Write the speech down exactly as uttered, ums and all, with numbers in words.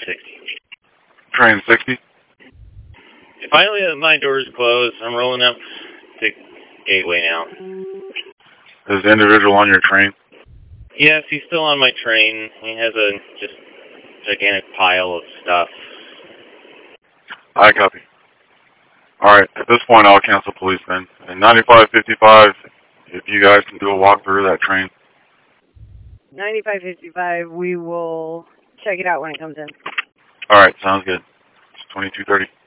sixty. Train sixty? Finally, my door's closed. I'm rolling up to Gateway now. Is the individual on your train? Yes, he's still on my train. He has a just gigantic pile of stuff. I copy. Alright, at this point I'll cancel police then. And ninety-five fifty-five, if you guys can do a walk through that train. ninety-five fifty-five, we will check it out when it comes in. Alright, sounds good. It's twenty-two thirty.